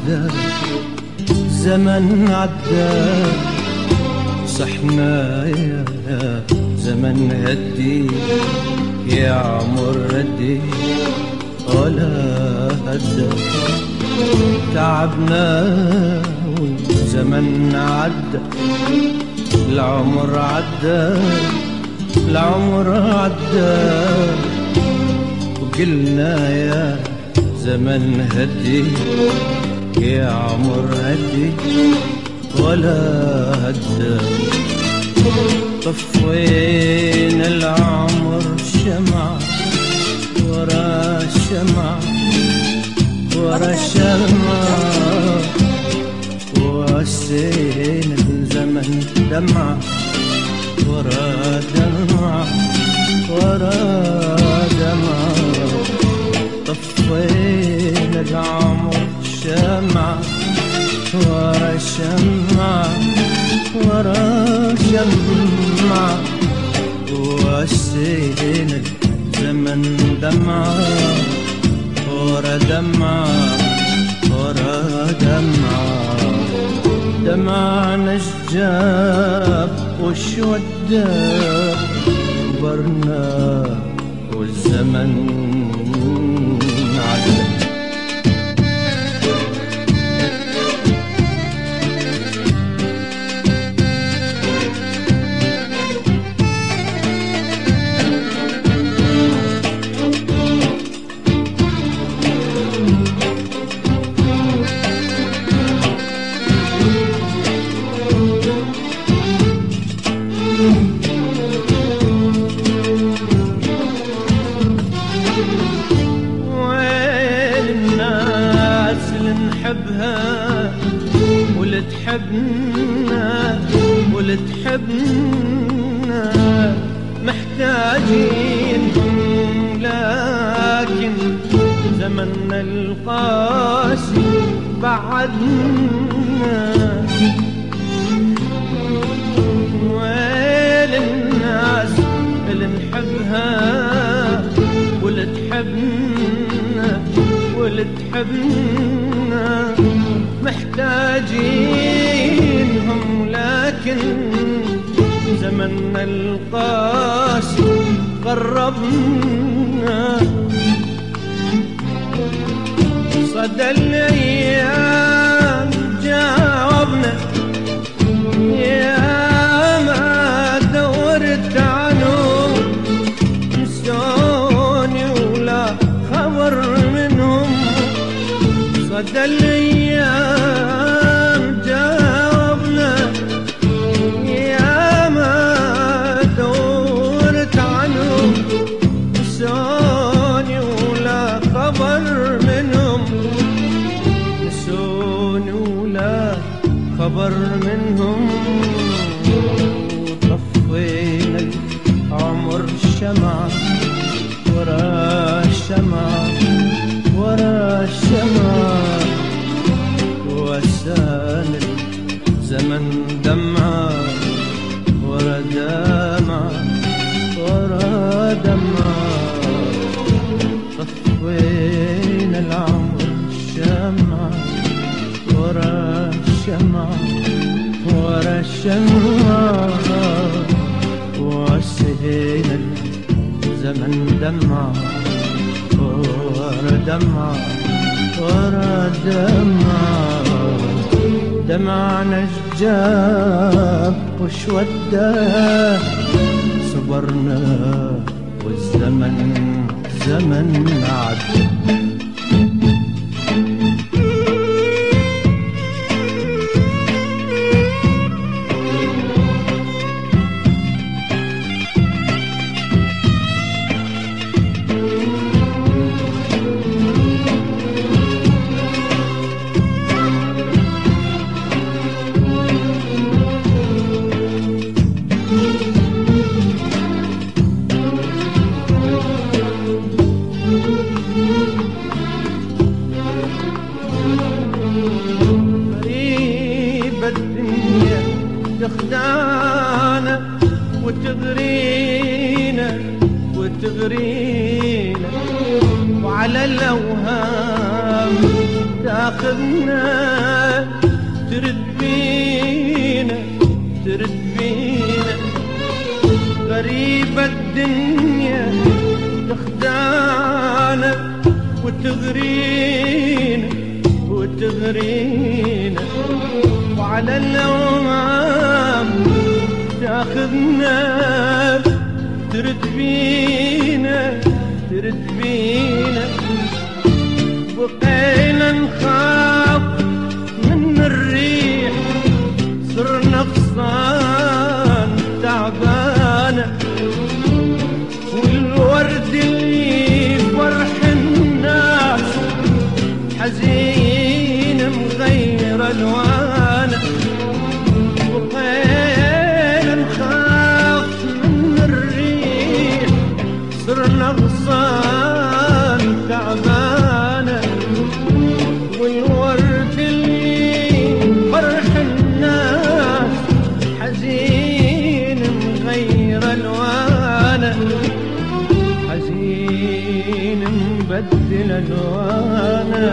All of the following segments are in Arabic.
عدى زمن عدى صحنا يا زمن هدي يا عمر هدي ولا هدى تعبنا والزمن عدى العمر عدى العمر عدى وقلنا يا زمن هدي يا عمر هدي ولا هدى طفينا العمر شمع ورا الشمع ورا الشمع وسينا الزمن دمع ورا دمع ورا دمع طفينا العمر شمع ورا الشمع ورا شمع وسينا الزمن دمع ورا دمع ورا دمع دمعنا الجاب وش وداب كبرنا والزمن عدى ولتحبنا ولتحبنا محتاجينهم لكن زمننا القاسي بعدنا ويل الناس اللي نحبها ولتحبنا ولتحبنا محتاجينهم لكن زمننا القاسي قربنا صدى الأيام جاوبنا يا ما دورت عنهم نسوني ولا خبر منهم صدى الأيام جاوبنا يا ما دورت عنهم نسوني ولا خبر منهم نسوني ولا خبر منهم طفينا العمر شمع ورا الشمع ورا الشمع وسان الزمن دمع ورا دمع ورا دمع طفينا العمر شمع ورا الشمع ورا الشمع وسهينا الزمن دمع ورا دمع ورا دمع دمعنا الجاب وش وده صبرنا والزمن زمن عدى تخدعنا وتغرينا وتغرينا وعلى الأوهام تاخذنا ترد بينا ترد بينا غريبة الدنيا تخدعنا وتغرينا وتغرينا وعلى الأوهام تاخذنا ترد بينا ترد بينا بقينا نخاف من الريح صرنا غصان تعبانة والورد اللي فرح الناس حزين مغير ألوانه بقينا نخاف من الريح صرنا غصان تعبانة والورد اللي فرح الناس حزين مغير ألوانه حزين مبدل ألوانه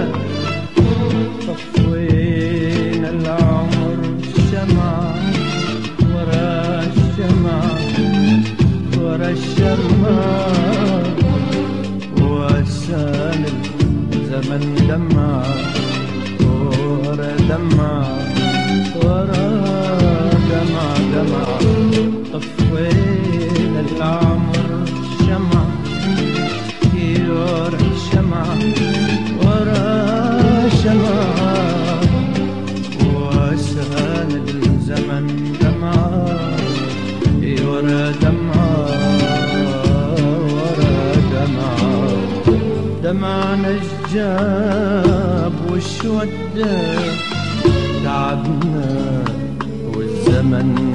طفينا العمر الشمعة ورا الشمعة ورا الشمعة وسال الزمن دمع ورا دمع ورا دمع دمع طفينا العمر الشمعة ورا الشمعة ورا الشمعة وسال الزمن دمع ورا دمع دمعنا الجاب والشودة تعبنا والزمن